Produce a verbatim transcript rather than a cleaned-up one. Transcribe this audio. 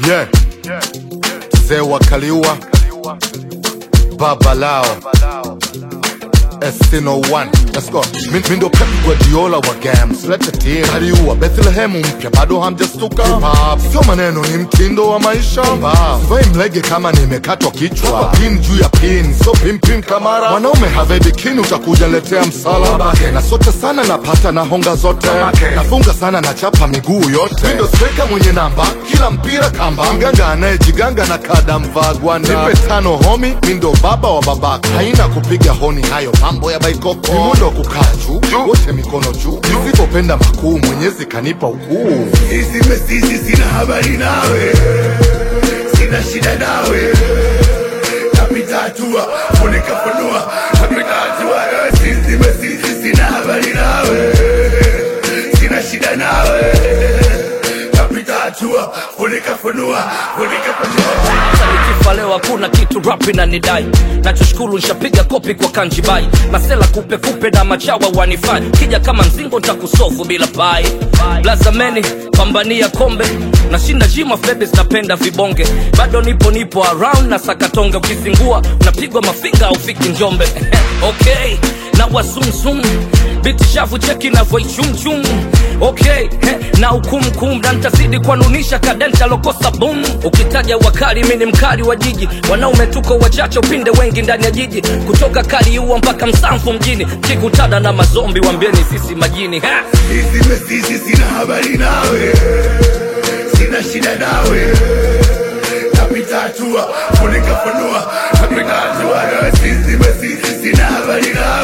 Yeah, mzee wa Kaliua, baba lao S T oh one, let's go. Mindo Pep Guardiola wa games, let's a team. Kaliua, Bethlehem mpya, bado hamjastuka. Hip-hop, sio maneno ni mtindo wa maisha. Sivai mlege kama nimekatwa kichwa. Pin juu ya pin, so pim pim kamara. Wanaume have bikini utakuja letea msala. Na sote sana napata na honga zote. Nafunga sana na chapa miguu yote. Mindo striker mwenye namba, kila mpira kamba. Mganga anayejiganga na kada mvagwanda. Nipe tano homie, mindo baba wa babaka. Haina kupiga honi hayo mambo ya baikoko. Mimundo kukaa juu, wote mikono juu. Nisipopenda makuu, Mwenyezi kanipa ukuu. Sisi mesisi sina habari nawe, sina shida nawe. Napita hatua, funika funua. Napita hatua, sisi mesisi sina habari nawe, sina shida nawe. Napita hatua, funika funua. Funika funua. Nikifalewa kuna kitu rapi na nidai. Nachoshukuru nishapiga kopi kwa kanjibai. Masela kupe kupe na machawa wanifai. Kija kama mzingo nitakusofu bila pai. Blazameni pambania kombe. Nashinda jima flebes napenda vibonge. Bado nipo nipo around na sakatonge. Ukizingua unapigwa mafinga ufiki Njombe. Okay, na wasumsum biti shafu cheki na voi chum chum. Okay, na ukumkum na nitazidi kwanunisha kadenta lokosa boom. Ukitaja wakali mini mkali wa jiji. Wanaume tuko wachache upinde wengi ndani ya jiji. Kutoka Kaliua mpaka Msamfu mjini. Kikutada na mazombi wambieni sisi majini. Sisi mesisi sina habari nawe, sina shida nawe. Napita hatua, funika funua. Napita hatua, sisi mesisi sina habari nawe.